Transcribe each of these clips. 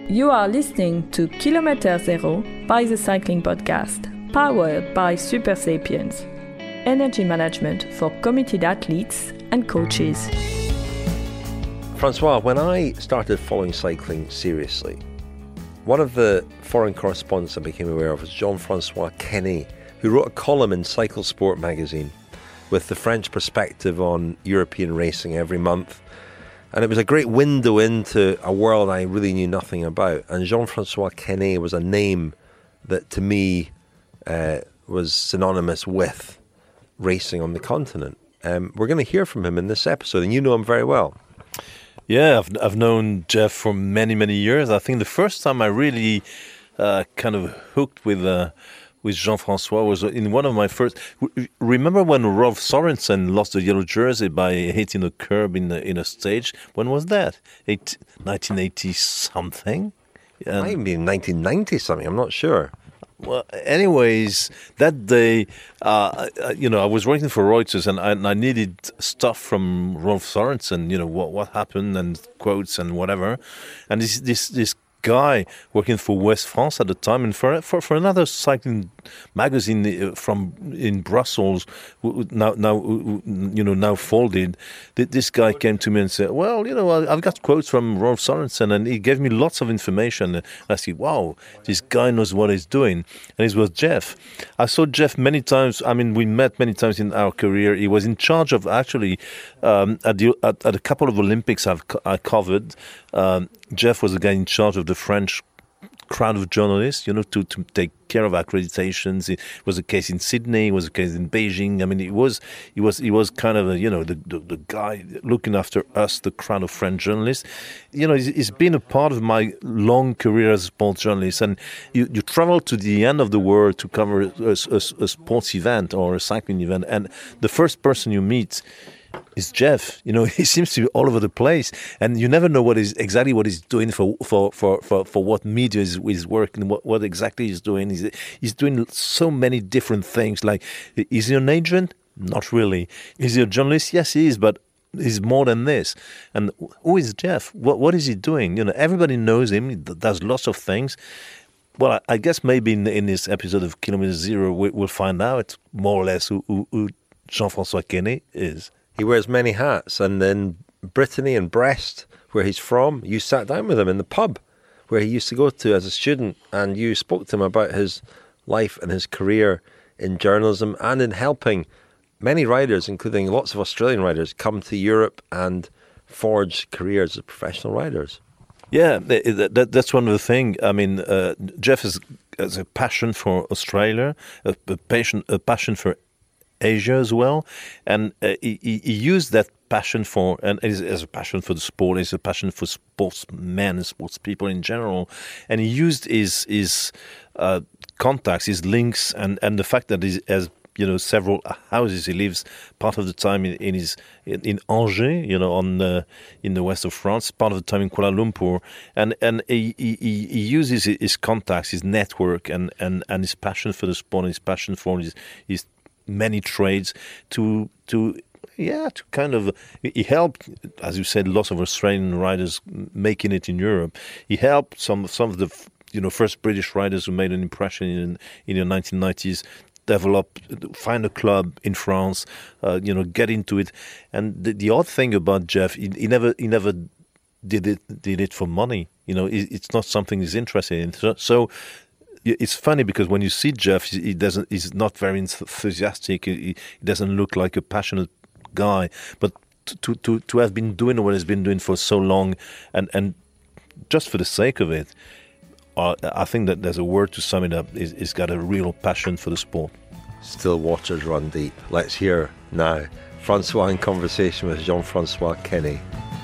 You are listening to Kilometer Zero by the Cycling Podcast, powered by Super Sapiens, energy management for committed athletes and coaches. Francois, when I started following cycling seriously, one of the foreign correspondents I became aware of was Jean-Francois Quesnay, who wrote a column in Cycle Sport magazine with the French perspective on European racing every month. And it was a great window into a world I really knew nothing about. And Jean-Francois Quesnay was a name that to me was synonymous with racing on the continent. We're going to hear from him in this episode, and you know him very well. Yeah, I've known Jeff for many, many years. I think the first time I really kind of hooked with Jean-Francois was in one of my first... Remember when Rolf Sorensen lost the yellow jersey by hitting a curb in a stage? When was that? 1980-something? Might even be 1990-something, I'm not sure. Well, anyways, that day, I was working for Reuters and I needed stuff from Rolf Sorensen, what happened and quotes and whatever. And this guy working for West France at the time and for another cycling magazine in Brussels, now folded. This guy came to me and said, "Well, I've got quotes from Rolf Sorensen," and he gave me lots of information. And I said, "Wow, this guy knows what he's doing." And it was Jeff. I saw Jeff many times. I mean, we met many times in our career. He was in charge of actually at a couple of Olympics I covered. Jeff was the guy in charge of the French crowd of journalists, to take care of accreditations. It was the case in Sydney. It was the case in Beijing. I mean, he was kind of the guy looking after us, the crowd of French journalists. He's been a part of my long career as a sports journalist. And you travel to the end of the world to cover a sports event or a cycling event, and the first person you meet is Jeff. He seems to be all over the place, and you never know what he's doing for what media is working, what exactly he's doing. He's doing so many different things. Like, is he an agent? Not really. Is he a journalist? Yes, he is, but he's more than this. And who is Jeff? What is he doing? Everybody knows him. He does lots of things. Well, I guess maybe in this episode of Kilometer Zero, we'll find out more or less who Jean-Francois Quesnay is. He wears many hats, and in Brittany and Brest, where he's from, you sat down with him in the pub where he used to go to as a student, and you spoke to him about his life and his career in journalism and in helping many riders, including lots of Australian riders, come to Europe and forge careers as professional riders. Yeah, that's one of the things. I mean, Jeff has a passion for Australia, a passion for Asia as well, and he used that passion as a passion for the sport, as a passion for sportsmen and sports people in general, and he used his contacts, his links, and the fact that he has several houses. He lives part of the time in Angers, in the west of France, part of the time in Kuala Lumpur, and he uses his contacts, his network, and his passion for the sport, and his passion for his many trades to kind of, he helped, as you said, lots of Australian riders making it in Europe. He helped some of the first British riders who made an impression in the 1990s find a club in France, get into it. And the odd thing about Jeff, he never did it for money. It's not something he's interested in. So it's funny because when you see Jeff, he's not very enthusiastic. He doesn't look like a passionate guy. But to have been doing what he's been doing for so long, and just for the sake of it, I think that there's a word to sum it up. He's got a real passion for the sport. Still waters run deep. Let's hear now Francois in conversation with Jean-Francois Quesnay.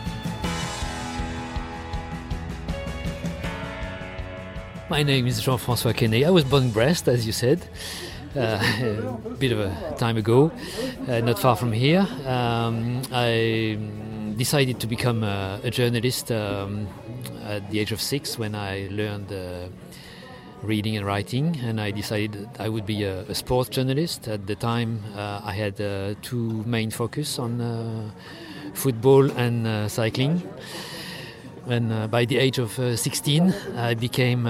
My name is Jean-Francois Quesnay. I was born in Brest, as you said, a bit of a time ago, not far from here. I decided to become a journalist at the age of 6 when I learned reading and writing, and I decided I would be a sports journalist. At the time, I had two main focus on football and cycling. And by the age of 16, I became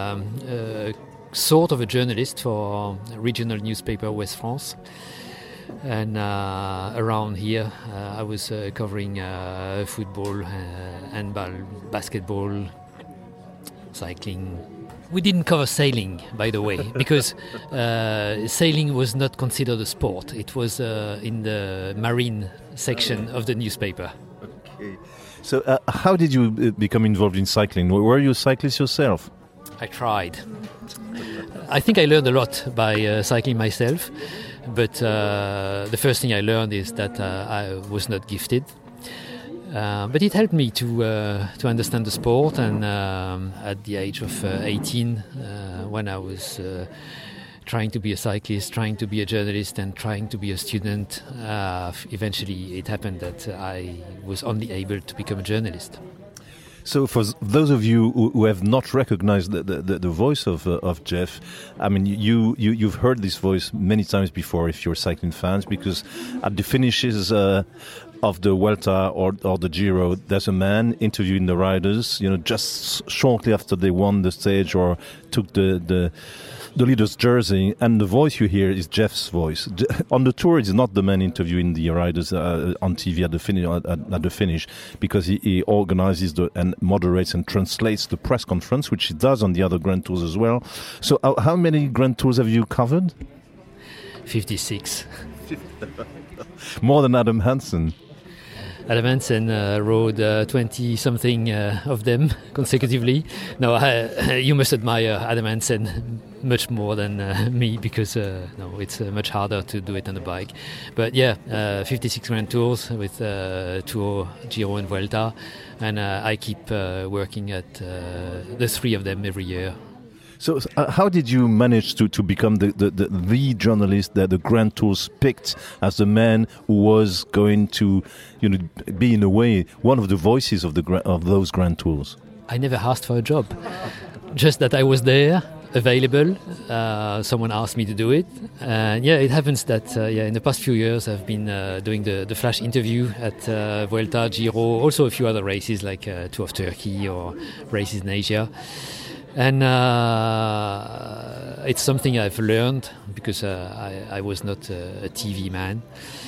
sort of a journalist for a regional newspaper, West France. And around here, I was covering football, handball, basketball, cycling. We didn't cover sailing, by the way, because sailing was not considered a sport. It was in the marine section of the newspaper. Okay. So how did you become involved in cycling? Were you a cyclist yourself? I tried. I think I learned a lot by cycling myself, but the first thing I learned is that I was not gifted. But it helped me to understand the sport, and at the age of 18, when I was trying to be a cyclist, trying to be a journalist, and trying to be a student, eventually it happened that I was only able to become a journalist. So, for those of you who have not recognized the voice of Jeff, I mean, you've heard this voice many times before if you're cycling fans, because at the finishes of the Vuelta or the Giro, there's a man interviewing the riders, just shortly after they won the stage or took the leader's jersey, and the voice you hear is Jeff's voice. On the tour, it's not the man interviewing the riders on TV at the finish, because he organizes and moderates and translates the press conference, which he does on the other Grand Tours as well. So how many Grand Tours have you covered? 56. More than Adam Hansen. Adam Hansen rode 20-something of them consecutively. No, you must admire Adam Hansen much more than me, because it's much harder to do it on a bike. But yeah, 56 Grand Tours with Tour, Giro and Vuelta, and I keep working at the three of them every year. So how did you manage to become the journalist that the Grand Tours picked as the man who was going to be, in a way, one of the voices of those Grand Tours? I never asked for a job, just that I was there, available. Someone asked me to do it, and it happens that in the past few years I've been doing the flash interview at Vuelta, Giro, also a few other races like Tour of Turkey or races in Asia. And it's something I've learned, because I was not a TV man.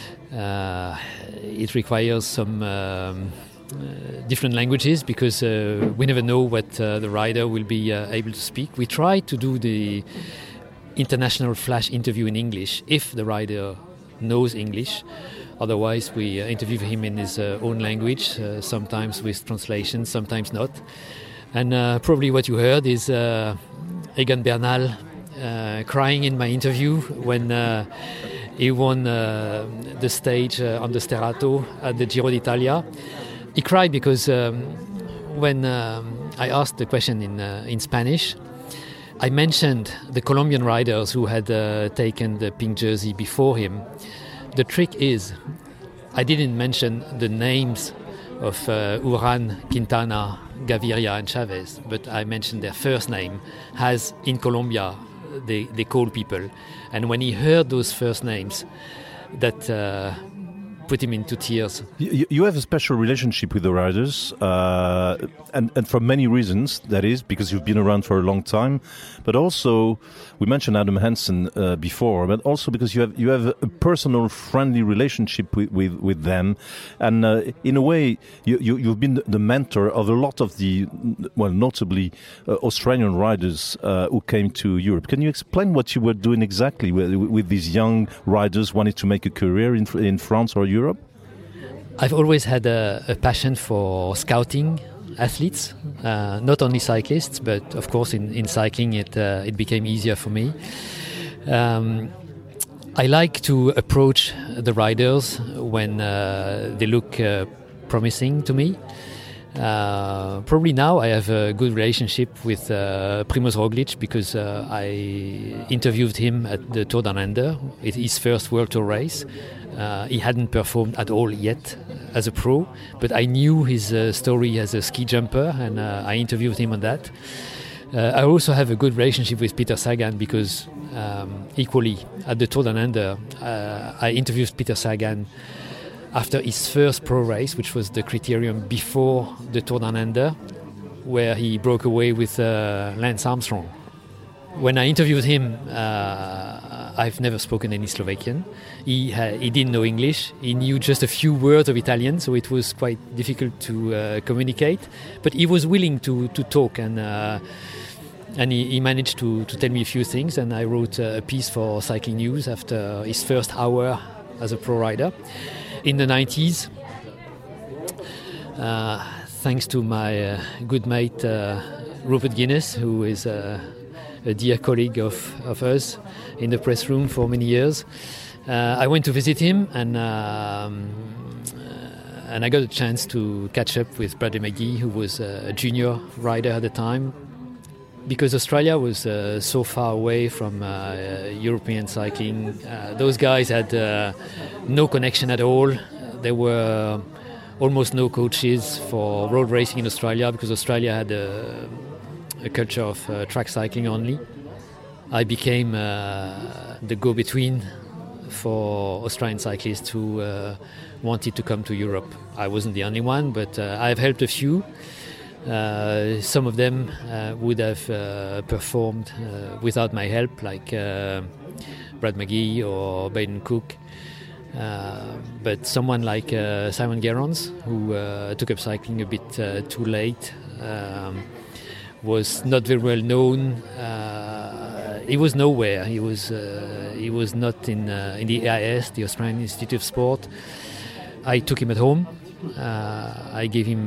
It requires some different languages, because we never know what the rider will be able to speak. We try to do the international flash interview in English if the rider knows English. Otherwise, we interview him in his own language, sometimes with translation, sometimes not. And probably what you heard is Egan Bernal crying in my interview when he won the stage on the Sterrato at the Giro d'Italia. He cried because when I asked the question in Spanish, I mentioned the Colombian riders who had taken the pink jersey before him. The trick is, I didn't mention the names of Uran, Quintana, Gaviria and Chavez, but I mentioned their first name, as in Colombia they call people. And when he heard those first names, that put him into tears. You have a special relationship with the riders, and for many reasons. That is because you've been around for a long time, but also we mentioned Adam Hansen before, but also because you have a personal, friendly relationship with them, and in a way you've been the mentor of a lot of the, well, notably Australian riders who came to Europe. Can you explain what you were doing exactly with these young riders wanting to make a career in France or Europe? I've always had a passion for scouting athletes, not only cyclists, but of course in cycling it became easier for me. I like to approach the riders when they look promising to me. Probably now I have a good relationship with Primož Roglič, because I interviewed him at the Tour Down Under, his first World Tour race. He hadn't performed at all yet as a pro, but I knew his story as a ski jumper, and I interviewed him on that. I also have a good relationship with Peter Sagan, because equally at the Tour Down Under I interviewed Peter Sagan after his first pro race, which was the criterium before the Tour Down Under, where he broke away with Lance Armstrong. When I interviewed him, I've never spoken any Slovakian. He didn't know English. He knew just a few words of Italian, so it was quite difficult to communicate. But he was willing to talk, and he managed to tell me a few things. And I wrote a piece for Cycling News after his first hour as a pro rider in the 90s. Thanks to my good mate Rupert Guinness, who is a dear colleague of us in the press room for many years. I went to visit him, and I got a chance to catch up with Bradley McGee, who was a junior rider at the time. Because Australia was so far away from European cycling, those guys had no connection at all. There were almost no coaches for road racing in Australia, because Australia had a culture of track cycling only. I became the go-between for Australian cyclists who wanted to come to Europe. I wasn't the only one, but I've helped a few. Some of them would have performed without my help, like Brad McGee or Baden Cook. But someone like Simon Gerrans, who took up cycling a bit too late, was not very well known. He was nowhere. He was not in the AIS, the Australian Institute of Sport. I took him at home. I gave him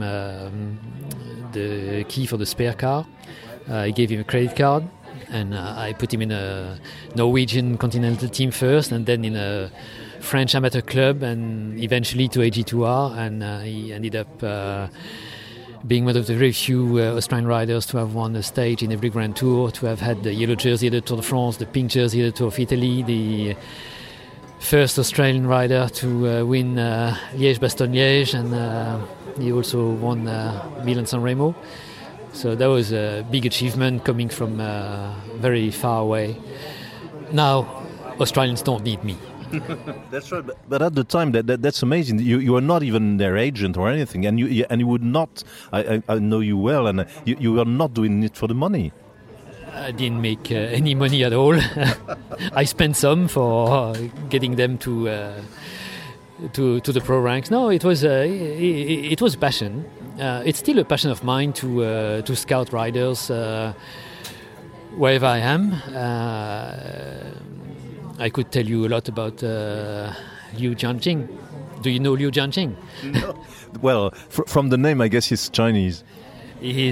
the key for the spare car. I gave him a credit card, and I put him in a Norwegian continental team first, and then in a French amateur club, and eventually to AG2R, and he ended up being one of the very few Australian riders to have won a stage in every Grand Tour, to have had the yellow jersey at the Tour de France, the pink jersey at the Tour of Italy, the first Australian rider to win Liège-Bastogne-Liège, and he also won Milan-San Remo. So that was a big achievement coming from very far away. Now, Australians don't need me. That's right, but at the time, that's amazing. You are not even their agent or anything, and you would not. I know you well, and you are not doing it for the money. I didn't make any money at all. I spent some for getting them to the pro ranks. No, it was a passion. It's still a passion of mine to scout riders wherever I am. I could tell you a lot about Liu Jianjing. Do you know Liu Jianjing? No. Well, from the name, I guess he's Chinese. He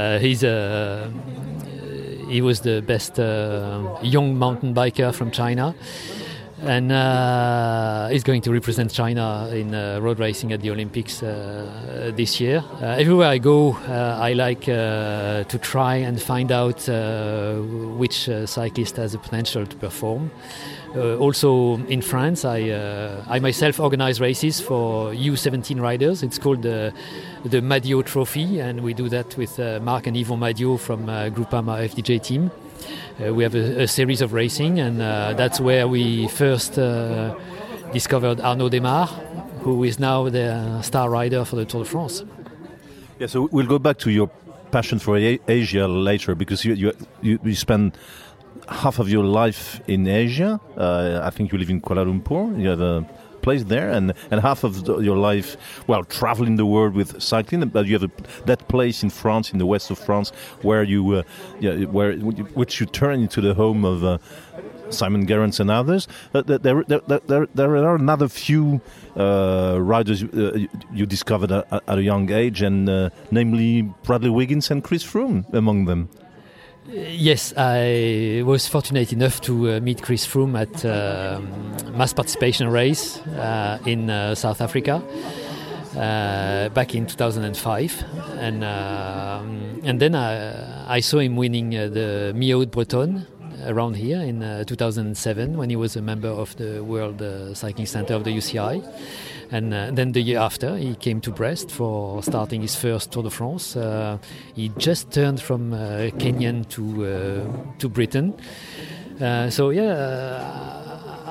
was the best young mountain biker from China, and he's going to represent China in road racing at the Olympics this year. Everywhere I go, I like to try and find out which cyclist has the potential to perform. Also in France, I myself organize races for U17 riders. It's called the Madio Trophy, and we do that with Marc and Yvon Madio from Groupama FDJ team. We have a series of racing, and that's where we first discovered Arnaud Démare, who is now the star rider for the Tour de France. Yeah, so we'll go back to your passion for Asia later, because you spend half of your life in Asia. I think you live in Kuala Lumpur. You have a place there, and half of your life, well, traveling the world with cycling. But you have that place in France, in the west of France, where which you turn into the home of Simon Gerrans and others. There are another few riders you discovered at a young age, and namely Bradley Wiggins and Chris Froome among them. Yes, I was fortunate enough to meet Chris Froome at mass participation race in South Africa back in 2005, and then I saw him winning the Mi-Haute-Bretonne around here in 2007, when he was a member of the World Cycling Center of the UCI. And then the year after, he came to Brest for starting his first Tour de France. He just turned from Kenyan to Britain. So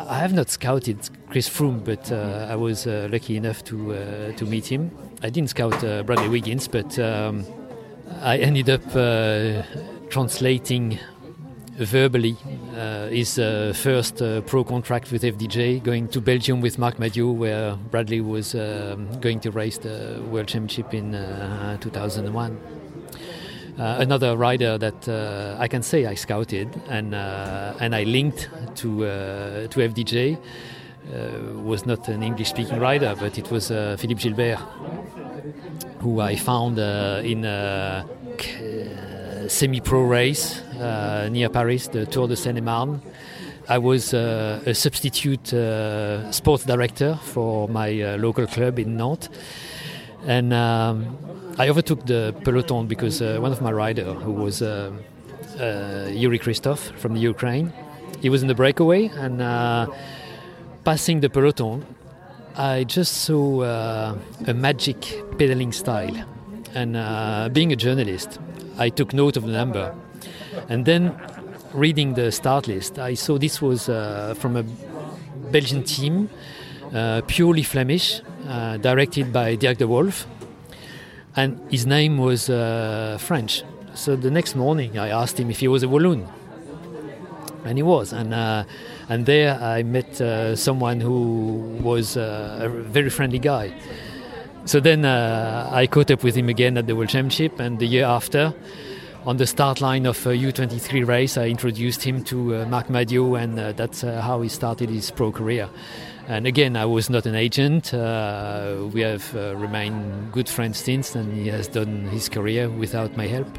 I have not scouted Chris Froome, but I was lucky enough to meet him. I didn't scout Bradley Wiggins, but I ended up translating verbally his first pro contract with FDJ, going to Belgium with Marc Madiot, where Bradley was going to race the World Championship in 2001. Another rider that I can say I scouted and I linked to FDJ was not an English-speaking rider, but it was Philippe Gilbert, who I found in a semi-pro race near Paris, the Tour de Seine-et-Marne. I was a substitute sports director for my local club in Nantes, and I overtook the peloton because one of my riders, who was Yuri Christoph from the Ukraine, he was in the breakaway, and passing the peloton, I just saw a magic pedaling style. And being a journalist, I took note of the number. And then reading the start list, I saw this was from a Belgian team, purely Flemish, directed by Dirk de Wolf. And his name was French. So the next morning I asked him if he was a Walloon. And he was. And there I met someone who was a very friendly guy. So then I caught up with him again at the World Championship, and the year after, on the start line of a U23 race, I introduced him to Marc Madiot, and that's how he started his pro career. And again, I was not an agent. We have remained good friends since, and he has done his career without my help.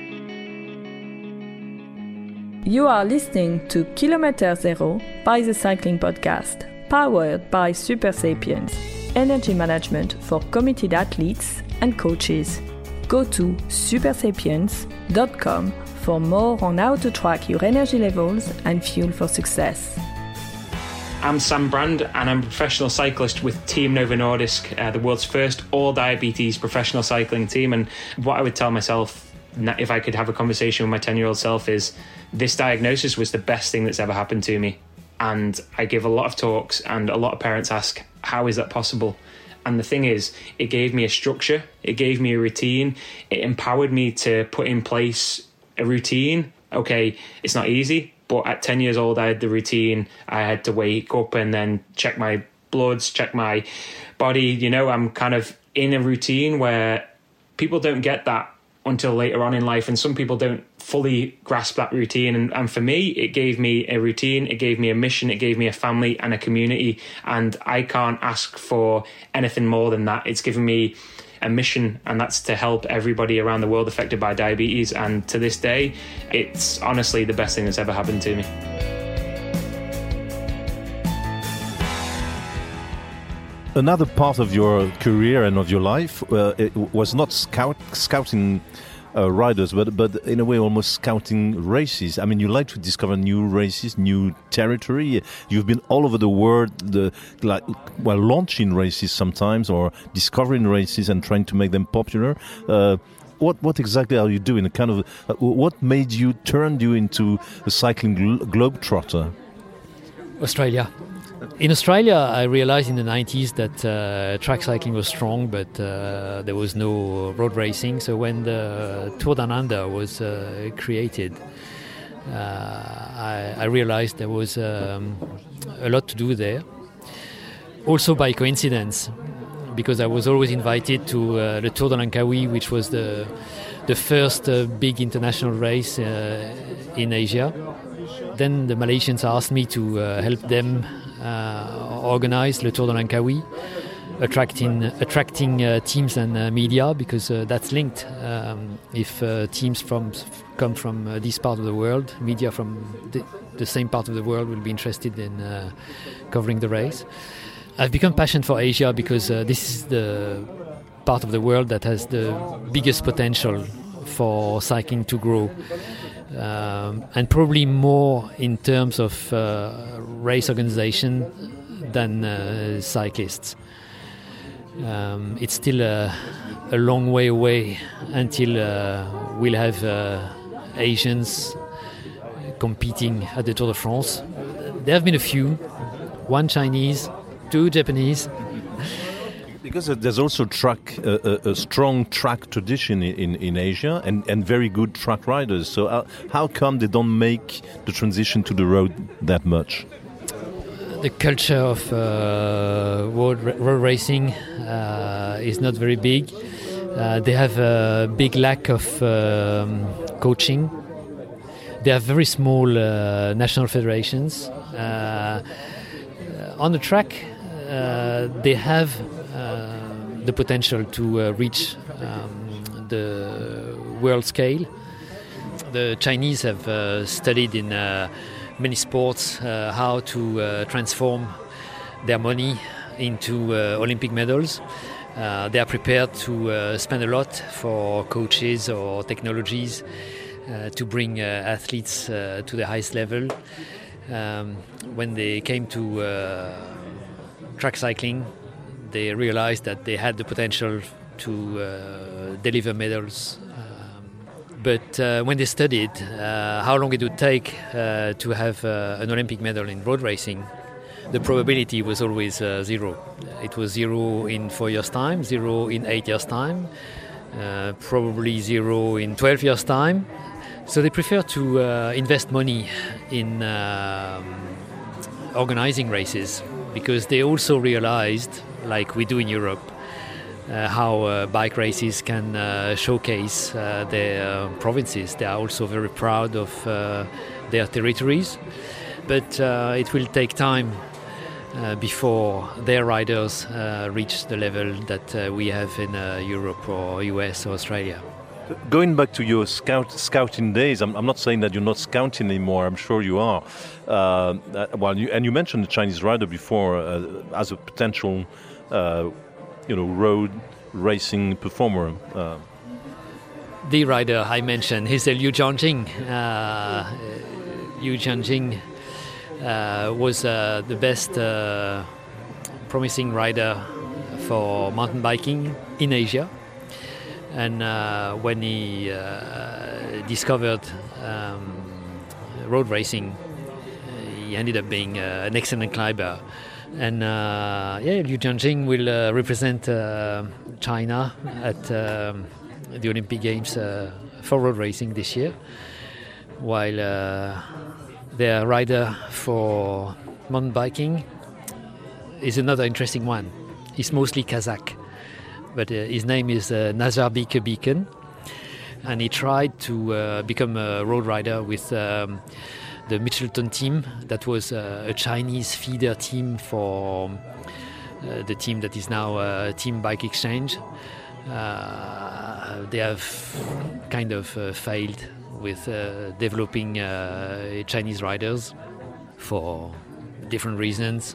You are listening to Kilometer Zero by the Cycling Podcast, powered by Super Sapiens, energy management for committed athletes and coaches. Go to supersapiens.com for more on how to track your energy levels and fuel for success. I'm Sam Brand, and I'm a professional cyclist with Team Novo Nordisk, the world's first all-diabetes professional cycling team. And what I would tell myself, if I could have a conversation with my 10-year-old self, is this diagnosis was the best thing that's ever happened to me. And I give a lot of talks, and a lot of parents ask, how is that possible? And the thing is, it gave me a structure, it gave me a routine, it empowered me to put in place a routine. Okay, it's not easy, but at 10 years old, I had the routine. I had to wake up and then check my bloods, check my body. You know, I'm kind of in a routine where people don't get that until later on in life, and some people don't fully grasp that routine. And for me, it gave me a routine, it gave me a mission, it gave me a family and a community, and I can't ask for anything more than that. It's given me a mission, and that's to help everybody around the world affected by diabetes. And to this day, it's honestly the best thing that's ever happened to me. Another part of your career and of your life it was not scouting riders, but in a way almost scouting races. I mean, you like to discover new races, new territory. You've been all over the world, launching races sometimes, or discovering races and trying to make them popular. What exactly are you doing? What turned you into a cycling globetrotter? Australia. In Australia, I realized in the 90s that track cycling was strong, but there was no road racing. So when the Tour Down Under was created, I realized there was a lot to do there. Also by coincidence, because I was always invited to the Tour de Langkawi, which was the first big international race in Asia. Then the Malaysians asked me to help them organize Le Tour de Langkawi, attracting teams and media, because that's linked. If teams come from this part of the world, media from the same part of the world will be interested in covering the race. I've become passionate for Asia because this is the part of the world that has the biggest potential for cycling to grow. And probably more in terms of race organization than cyclists. It's still a long way away until we'll have Asians competing at the Tour de France. There have been a few, 1 Chinese, 2 Japanese. Because there's also a strong track tradition in Asia and very good track riders. So how come they don't make the transition to the road that much? The culture of road racing is not very big. They have a big lack of coaching. They have very small national federations. On the track, they have the potential to reach the world scale. The Chinese have studied in many sports how to transform their money into Olympic medals. They are prepared to spend a lot for coaches or technologies to bring athletes to the highest level. When they came to track cycling, they realized that they had the potential to deliver medals. But when they studied how long it would take to have an Olympic medal in road racing, the probability was always 0. It was 0 in 4 years' time, 0 in 8 years' time, probably 0 in 12 years' time. So they prefer to invest money in organizing races, because they also realized, like we do in Europe, how bike races can showcase their provinces. They are also very proud of their territories, but it will take time before their riders reach the level that we have in Europe or US or Australia. Going back to your scouting days, I'm not saying that you're not scouting anymore. I'm sure you are. You mentioned the Chinese rider before as a potential, road racing performer. The rider I mentioned, he's Liu Jianjing. Liu Jianjing was the best promising rider for mountain biking in Asia. And when he discovered road racing, he ended up being an excellent climber. And Liu Jianjing will represent China at the Olympic Games for road racing this year, while their rider for mountain biking is another interesting one. He's mostly Kazakh, but his name is Nazarbek Beacon, and he tried to become a road rider with the Mitchelton team. That was a Chinese feeder team for the team that is now Team Bike Exchange. They have kind of failed with developing Chinese riders for different reasons.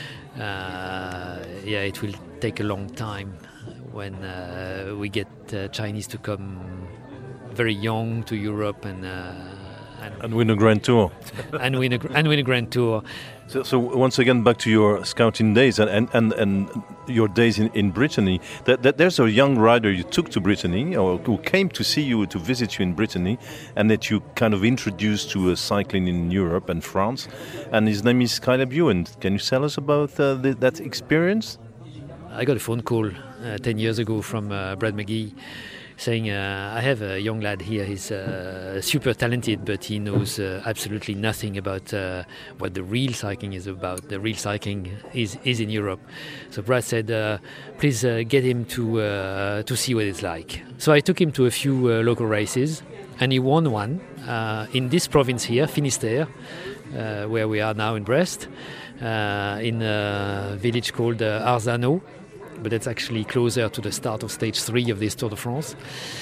It will take a long time when we get Chinese to come very young to Europe and win a Grand Tour. and win a Grand Tour. So once again, back to your scouting days and your days in Brittany. There's a young rider you took to Brittany, or who came to see you, to visit you in Brittany, and that you kind of introduced to cycling in Europe and France. And his name is Caleb Ewan. Can you tell us about that experience? I got a phone call 10 years ago from Brad McGee, saying, I have a young lad here, he's super talented, but he knows absolutely nothing about what the real cycling is about. The real cycling is in Europe. So Brad said, please get him to see what it's like. So I took him to a few local races, and he won one in this province here, Finistère, where we are now in Brest, in a village called Arzano. But it's actually closer to the start of stage 3 of this Tour de France.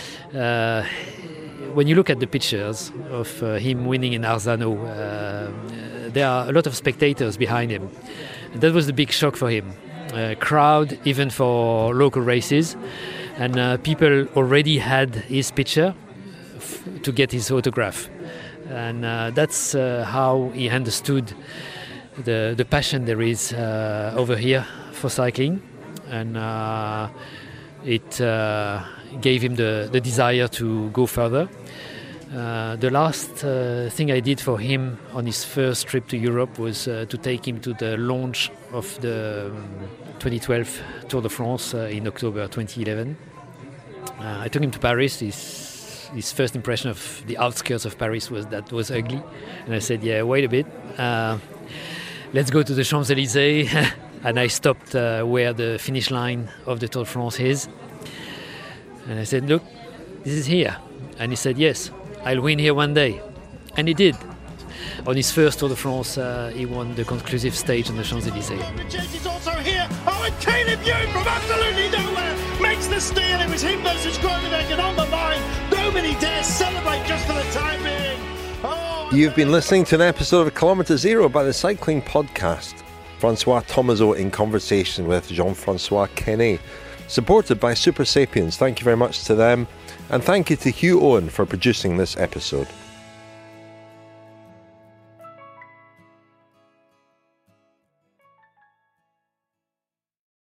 When you look at the pictures of him winning in Arzano, there are a lot of spectators behind him. That was the big shock for him. Crowd, even for local races, and people already had his picture to get his autograph. And that's how he understood the passion there is over here for cycling. And it gave him the desire to go further. The last thing I did for him on his first trip to Europe was to take him to the launch of the 2012 Tour de France in October 2011. I took him to Paris. His first impression of the outskirts of Paris was ugly. And I said, yeah, wait a bit. Let's go to the Champs-Élysées. And I stopped where the finish line of the Tour de France is. And I said, look, this is here. And he said, yes, I'll win here one day. And he did. On his first Tour de France, he won the conclusive stage on the Champs-Élysées. Is also here. Oh, and Caleb Ewan from absolutely nowhere makes the steal. It was him versus Groenewegen on the line. Nobody dares celebrate just for the time being. Oh, You've been listening to an episode of Kilometre Zero by the Cycling Podcast. Francois Thomazeau in conversation with Jean-Francois Quesnay, supported by Super Sapiens. Thank you very much to them. And thank you to Hugh Owen for producing this episode.